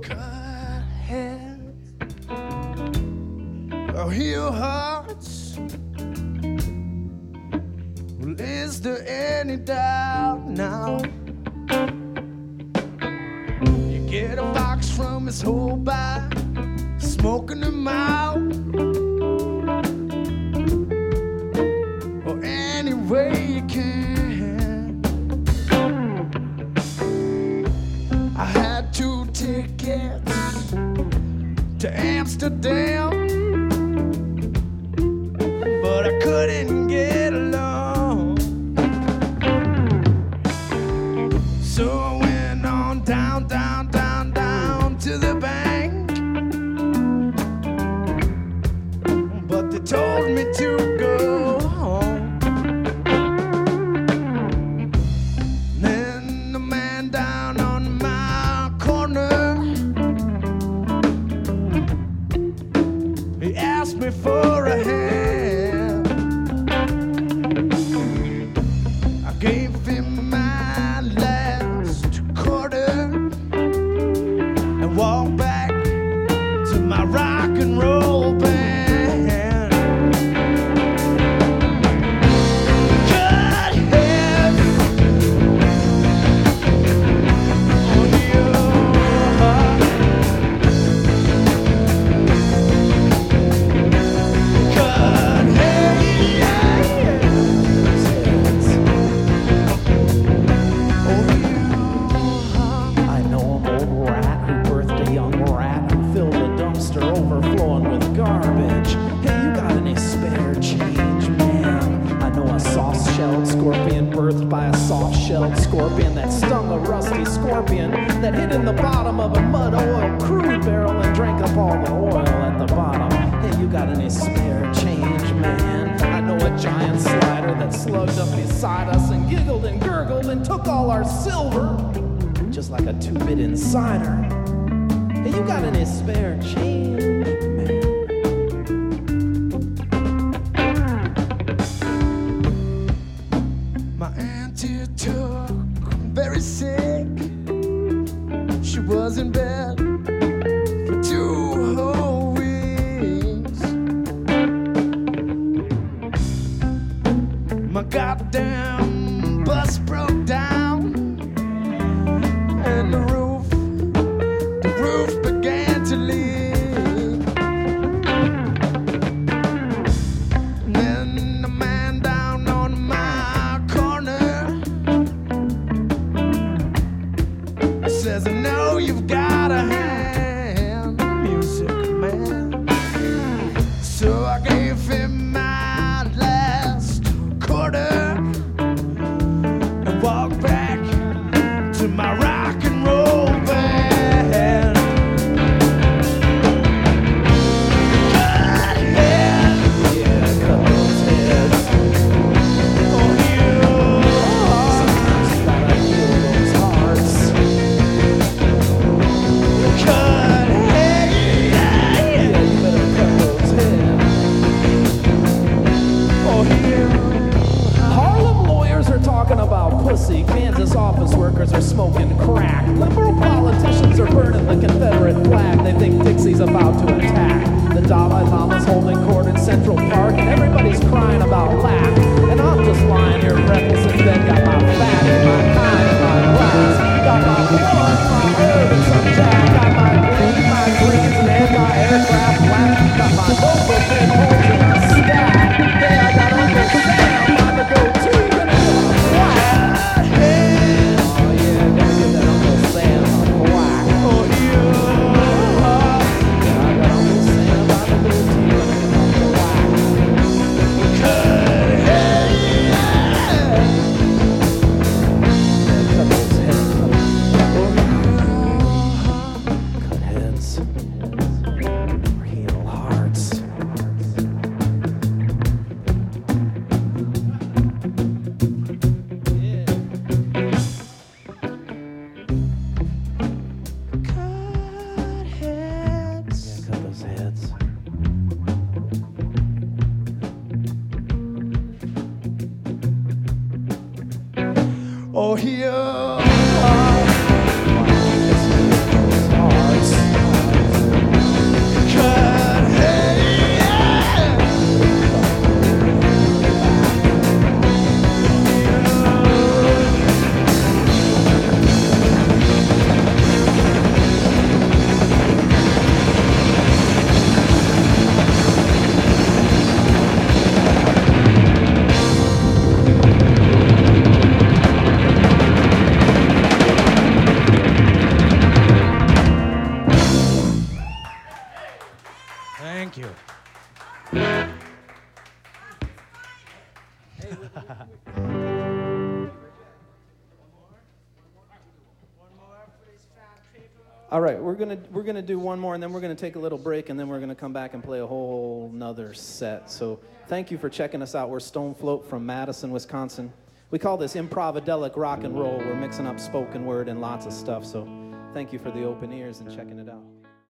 cut heads, or heal hearts. Well, is there any doubt now? You get a box from his whole bag, smoking them out, or any way you can. I had 2 tickets to Amsterdam, but I couldn't get along. So I went on down, down, down, down to the bank, but they told me to go home. Then the man down on my corner, he asked me for a hand. I gave him my last quarter and walked back to my rock and roll band. Cut heads on your heart. Cut heads on your heart. I know an old rat who birthed a young rat who filled a dumpster overflowing with garbage. Hey, you got any spare change, man? I know a soft-shelled scorpion birthed by a soft-shelled scorpion that stung a rusty scorpion that hid in the bottom of a mud oil crude barrel and drank up all the oil at the bottom. Hey, you got any spare change, man? I know a giant slider that slugged up beside us and giggled and gurgled and took all our silver, just like a 2-bit insider. Hey, you got any spare change, man? My auntie took very sick. She was in bed for 2 whole weeks. My goddamn bus broke down, and the roof began to leak. And then the man down on my corner says, I know you've got a hand, music man. So I gave him my last quarter and walked back to my rock and roll band. Cut heads Yeah, cut those heads. on your heart. Sometimes you gotta heal those hearts. Cut heads Yeah, you better cut those heads. on your Harlem lawyers are talking about pussy. Kansas office workers are smoking crack. Liberal politicians are burning the Confederate flag. They think Dixie's about to attack. The Dalai Lama's holding court in Central Park, and everybody's crying about lack. And I'm just lying here breathless in bed, got my fatty, my kind, and my glass. Got my blood, my herb, and some jack. Got my greens, and anti-aircraft black. Got my local pinholes in a stack. Hey, I got Uncle Sam on the go-to, and I'm black. cut heads Oh yeah, gotta get that Uncle Sam on black. on your heart. Yeah, I got Uncle Sam on the go-to, and I'm black. Cut heads Yeah, cut those heads. on your heart. Cut heads. Heal hearts. Cut heads Yeah, cut those heads. on your heart. Hearts. All right, we're gonna do one more, and then we're gonna take a little break, and then we're gonna come back and play a whole nother set. So thank you for checking us out. We're Stone Float from Madison, Wisconsin. We call this improvadelic rock and roll. We're mixing up spoken word and lots of stuff. So thank you for the open ears and checking it out.